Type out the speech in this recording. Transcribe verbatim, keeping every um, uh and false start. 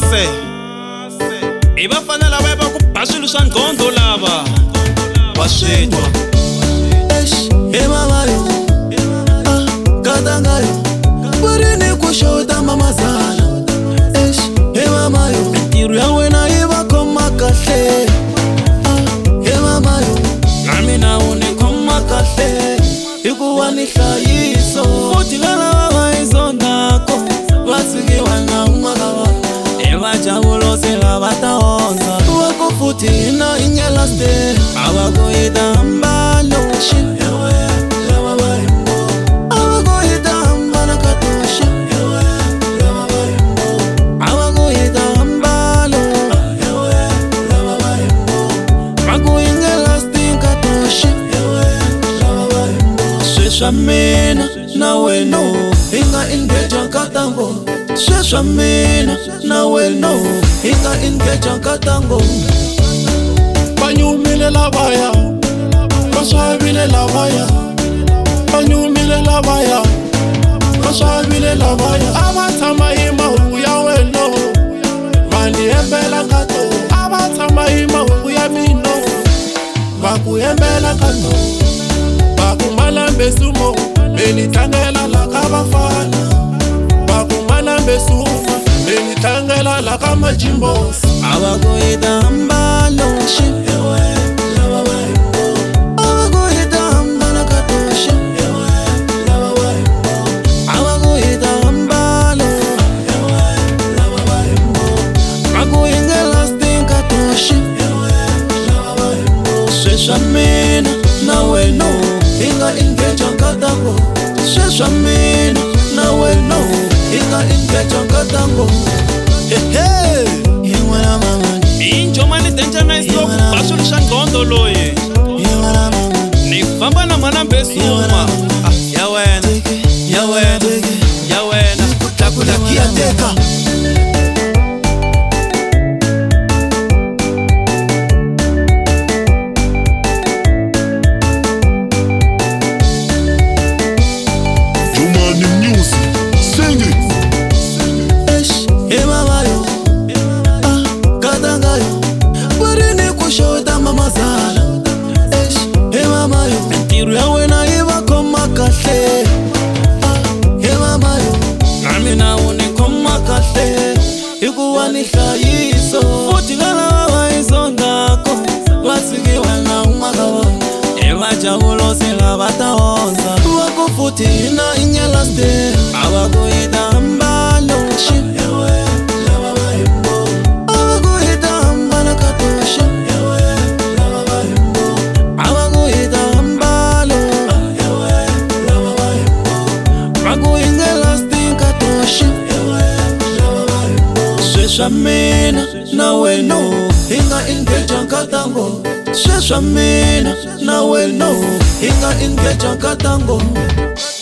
se i vafana lava va ku ba swilo swa nghondo lava va swetwa e mamayo katangayo kurini ku xota mamazana e mamayo mintirho ya wena yi va khoma kahle e mamayo na mina u ni khoma kahle hikuva ni hlayiso futhi lava va hi zonako va sikiwa na umaka vona e vajavulosi lava ta ondza va ku futhi hina hi nyelaste a va ku hi ta hambano Sweswa mina na wena hi nga engage nkatango Sweswa mina na wena hi nga engage nkatango Banyumile lavaya Baswabile lavaya Banyumile lavaya Baswabile lavaya Abatama hi mahungu ya wena Mani hembela kato Abatama hi mahungu ya mino Baku hembela kato Bakumala mbesumo Benitangela laka bafana Bakumala mbesuma Benitangela laka majimbos Abakuhita hambalo Ewe, lava waimbo Abakuhita hambana katosha Ewe, lava waimbo Abakuhita hambalo Ewe, lava waimbo Bakuhingela sting katosha Ewe, lava waimbo Sweswa mina na wena Inga engage nkatango Sweswa mina na wena Inga engage nkatango Hehe Yewala mama Injo mani tenja na isto ba swilo swa nghondo loyi Yewala mama ni famba na mwana mbesuma ya wena ya wena ya wena Takulakia teka mintirho ya wena yi va khoma kahle e mamayo na mina u ni khoma kahle hikuva ni hlayiso futhi lava va hi zonako va sikiwa na umaka vona e vajavulosi lava ta ondza va ku futhi hina hi nyelaste a va ku hi ta hambalo Sweswa mina na wena hi nga engage nkatango Sweswa mina na wena hi nga engage nkatango